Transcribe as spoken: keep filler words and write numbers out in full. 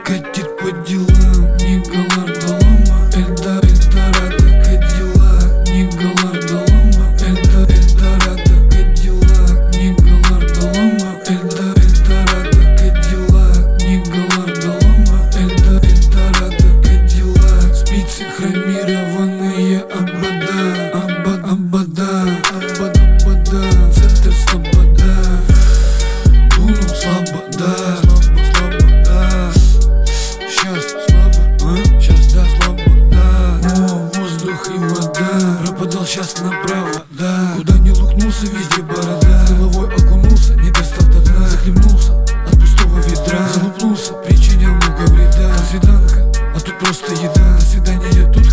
катит по делам, не Галардалама, Эльда, Эльдорадо, Кадиллак, не Галардалама, Эльда, Эльдорадо, Кадиллак, не Галардалама, Эльда, Эльдорадо, Кадиллак, не Галардалама, Эльда, Эльдорадо, Кадиллак. Спицы хромированные, абада, абада, абада, абада, абада, центр слобода, дунул слабо, да, слабо, слабо, да. Сейчас слабо, а? Сейчас, да, слабо, да. О, воздух и вода, пропадал сейчас направо, да. Куда не лукнулся, везде борода. Головой окунулся, не достал до дна. Захлебнулся от пустого ведра. Залупнулся, причинял много вреда. Свиданка, а тут просто еда. До свидания, я тут